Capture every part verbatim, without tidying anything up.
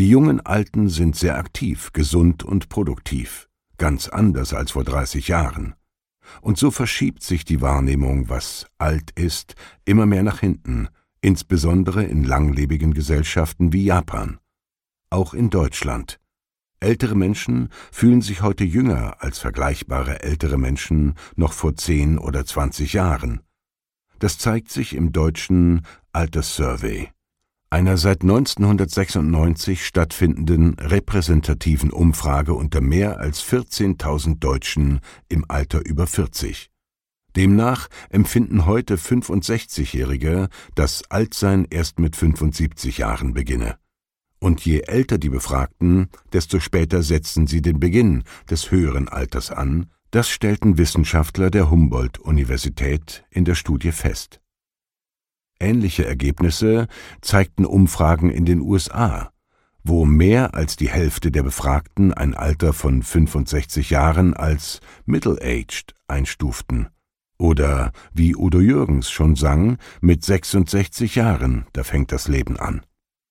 Die jungen Alten sind sehr aktiv, gesund und produktiv, ganz anders als vor dreißig Jahren. Und so verschiebt sich die Wahrnehmung, was alt ist, immer mehr nach hinten, insbesondere in langlebigen Gesellschaften wie Japan. Auch in Deutschland. Ältere Menschen fühlen sich heute jünger als vergleichbare ältere Menschen noch vor zehn oder zwanzig Jahren. Das zeigt sich im deutschen Alterssurvey, einer seit neunzehnhundertsechsundneunzig stattfindenden repräsentativen Umfrage unter mehr als vierzehntausend Deutschen im Alter über vierzig. Demnach empfinden heute fünfundsechzigjährige, dass Altsein erst mit fünfundsiebzig Jahren beginne. Und je älter die Befragten, desto später setzen sie den Beginn des höheren Alters an. Das stellten Wissenschaftler der Humboldt-Universität in der Studie fest. Ähnliche Ergebnisse zeigten Umfragen in den U S A, wo mehr als die Hälfte der Befragten ein Alter von fünfundsechzig Jahren als middle-aged einstuften. Oder, wie Udo Jürgens schon sang, mit sechsundsechzig Jahren, da fängt das Leben an.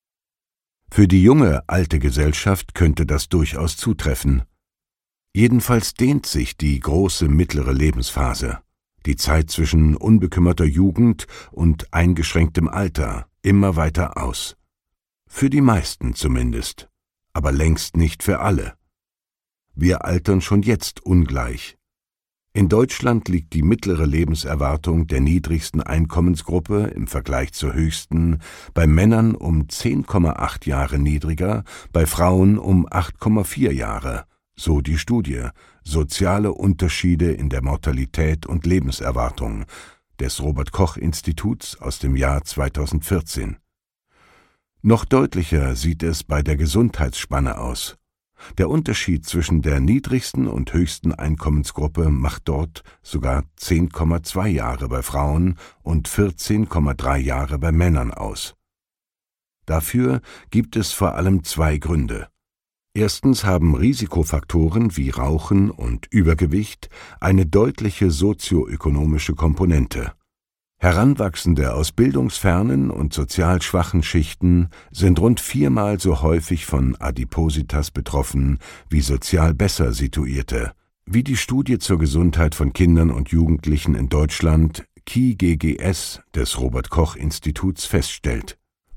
Für die junge, alte Gesellschaft könnte das durchaus zutreffen. Jedenfalls dehnt sich die große mittlere Lebensphase, die Zeit zwischen unbekümmerter Jugend und eingeschränktem Alter, immer weiter aus. Für die meisten zumindest, aber längst nicht für alle. Wir altern schon jetzt ungleich. In Deutschland liegt die mittlere Lebenserwartung der niedrigsten Einkommensgruppe im Vergleich zur höchsten bei Männern um zehn Komma acht Jahre niedriger, bei Frauen um acht Komma vier Jahre, so die Studie Soziale Unterschiede in der Mortalität und Lebenserwartung des Robert-Koch-Instituts aus dem Jahr zweitausendvierzehn. Noch deutlicher sieht es bei der Gesundheitsspanne aus. Der Unterschied zwischen der niedrigsten und höchsten Einkommensgruppe macht dort sogar zehn Komma zwei Jahre bei Frauen und vierzehn Komma drei Jahre bei Männern aus. Dafür gibt es vor allem zwei Gründe. Erstens haben Risikofaktoren wie Rauchen und Übergewicht eine deutliche sozioökonomische Komponente. Heranwachsende aus bildungsfernen und sozial schwachen Schichten sind rund viermal so häufig von Adipositas betroffen wie sozial besser Situierte, wie die Studie zur Gesundheit von Kindern und Jugendlichen in Deutschland K I G G S des Robert-Koch-Instituts feststellt.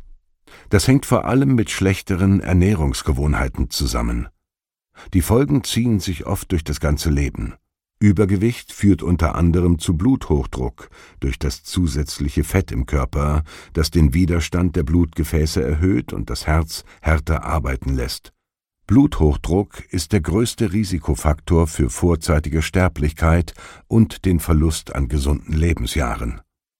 Das hängt vor allem mit schlechteren Ernährungsgewohnheiten zusammen. Die Folgen ziehen sich oft durch das ganze Leben. Übergewicht führt unter anderem zu Bluthochdruck durch das zusätzliche Fett im Körper, das den Widerstand der Blutgefäße erhöht und das Herz härter arbeiten lässt. Bluthochdruck ist der größte Risikofaktor für vorzeitige Sterblichkeit und den Verlust an gesunden Lebensjahren.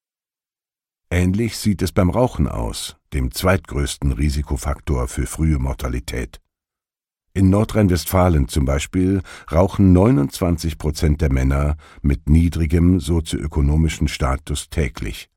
Ähnlich sieht es beim Rauchen aus, dem zweitgrößten Risikofaktor für frühe Mortalität. In Nordrhein-Westfalen zum Beispiel rauchen neunundzwanzig Prozent der Männer mit niedrigem sozioökonomischen Status täglich.